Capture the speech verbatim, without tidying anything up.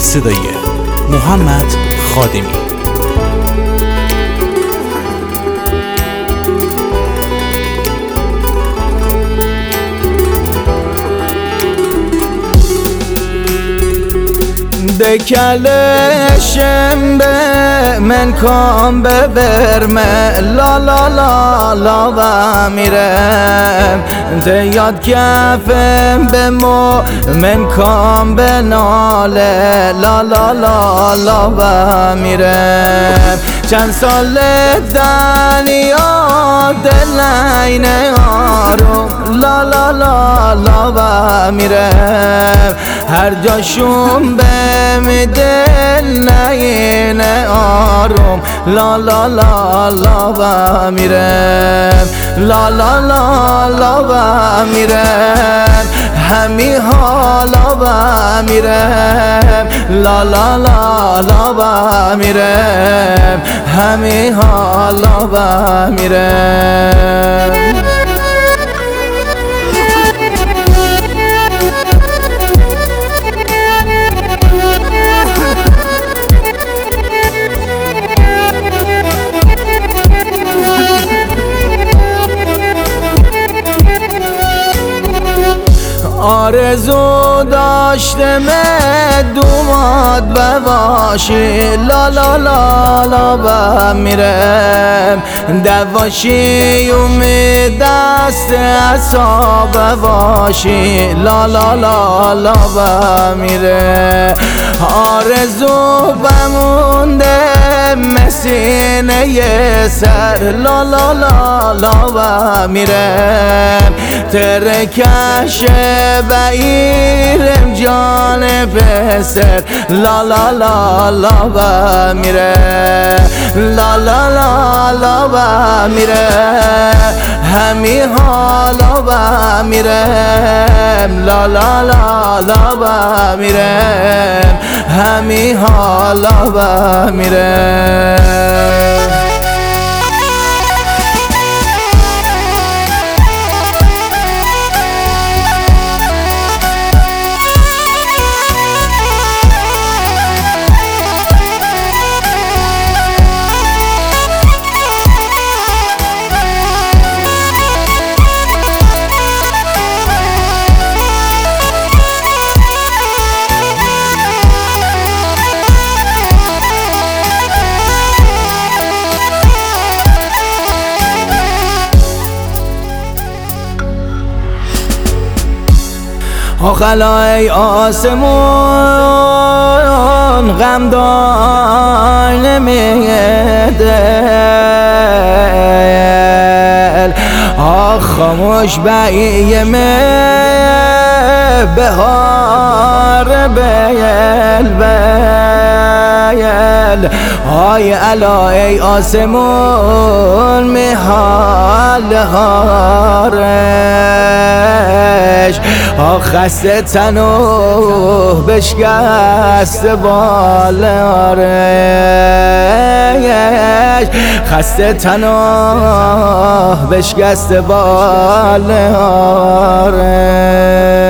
صدای محمد خادمی. دکلشم به من کام ببرمه لا لا لا لا و میرم دیاد کفم به مو من کام به ناله لا لا لا لا و میرم چند سال دنیا دلین آروم لا لا لا لا و میرم هر جاشون به می دل نین آروم لا لا لا لا و میرم لا لا لا لا و میرم همی حالا و میرم لا لا لا لا و میرم همی حالا و میرم آرزو داشتم دومات بواشی لا لا لا لا و میرم دواشی امید دست اصاب بواشی لا لا لا لا و میره آرزو بمونده مسینه سر لا لا لا لا و میرم ترکش بایرم جان پسر لا لا لا لا و میره لا لا لا لا و میره همی حالا و میرم لا لا لا لا و میرم همی حالا و میرم آخلای آسمون غم دار نمیدل آخ خاموش بیمه بهار بیل بیل آی علای آسمون میحال هارش آخ خسته تنو بشکست بالارش خسته تنو بشکست بالارش